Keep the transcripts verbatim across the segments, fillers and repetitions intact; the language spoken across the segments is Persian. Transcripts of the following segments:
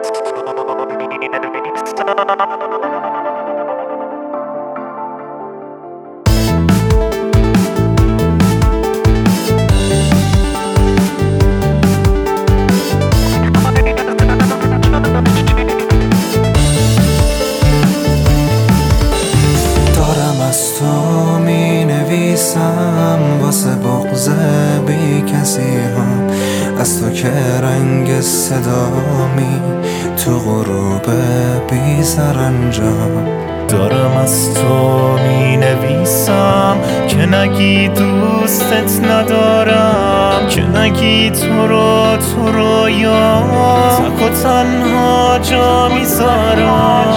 واسه بغض بی کسی ها، از تو که رنگ صدامی تو غروب بی سرانجام. دارم از تو می نویسم که نگی دوستت ندارم، که نگی تو رو تو رو یا تک و تنها جا میذارم.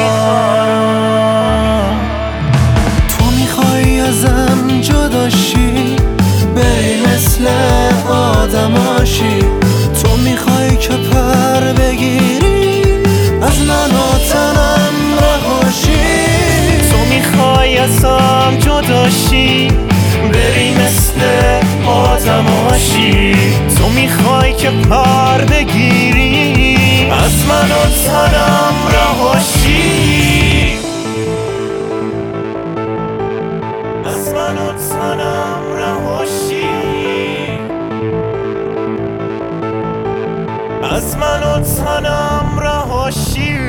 تو میخوای ازم جداشی، بری مثل آدماشی. تو میخوای که پر بگیری، از من و تنم رهاشی. تو میخوای ازم جداشی، بری مثل آدماشی. تو میخوای که پر بگیری، از من و تنم رهاشی. از من و تنم رهاشی. از من و تنم رهاشی.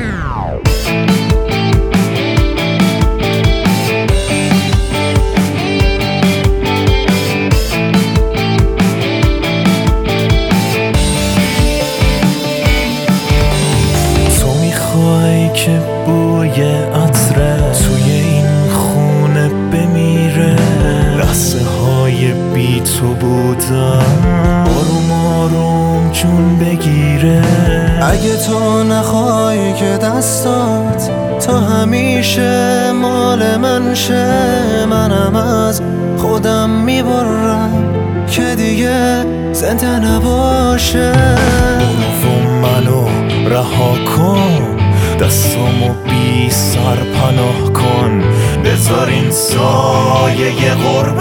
که بوی عطره توی این خونه بمیره، لحظه های بی تو بودم آروم آروم جون بگیره. اگه تو نخوای که دستات تا همیشه مال من شه، منم از خودم میبرم که دیگه زنده نباشه. و منو رها کن، دستامو بی سر پناه کن، بذار این سایه غربت